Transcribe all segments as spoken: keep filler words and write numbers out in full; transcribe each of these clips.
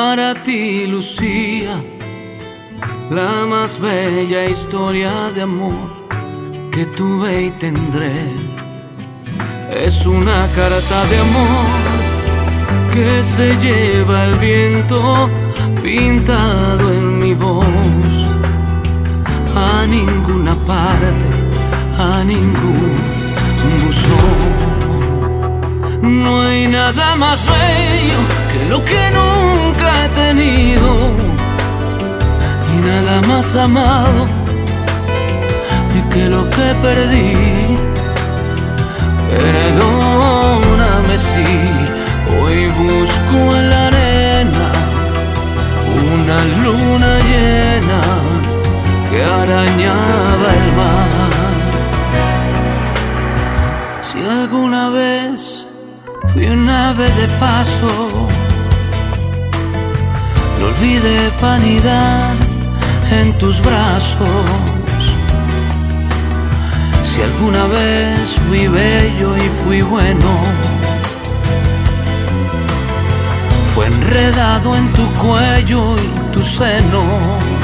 para ti, Lucía, la más bella historia de amor que tuve y tendré. Es una carta de amor que se lleva el viento pintado en mi voz. A ninguna parte, a ningún buzón. No hay nada más bello que lo que nunca he tenido, y nada más amado que lo que perdí. Perdóname si hoy busco en la arena una luna llena que arañaba el mar. Si alguna vez fui un ave de paso, lo olvidé para anidar en tus brazos. Si alguna vez fui bello y fui bueno, fue enredado en tu cuello y tus senos.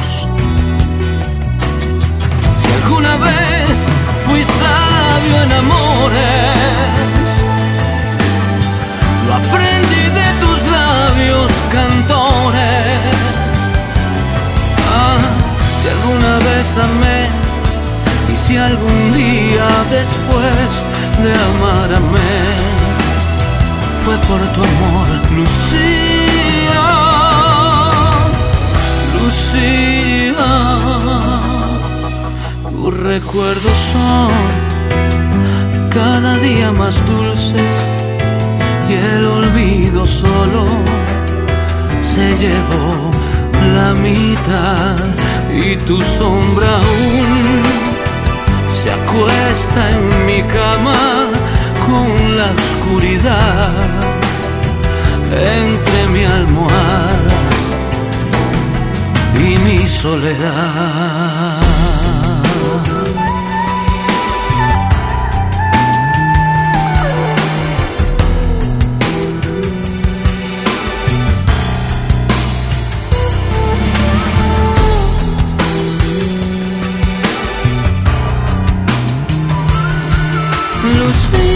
Si alguna vez fui sabio en amores, lo aprendí de tus labios cantores. Ah, si alguna vez amé, y si algún día después de amarme fue por tu amor, Lucía, Lucía, tus recuerdos son cada día más dulces y el olvido solo se llevó la mitad, y tu sombra aún se acuesta en mi cama con la oscuridad entre mi almohada y mi soledad. Lucía,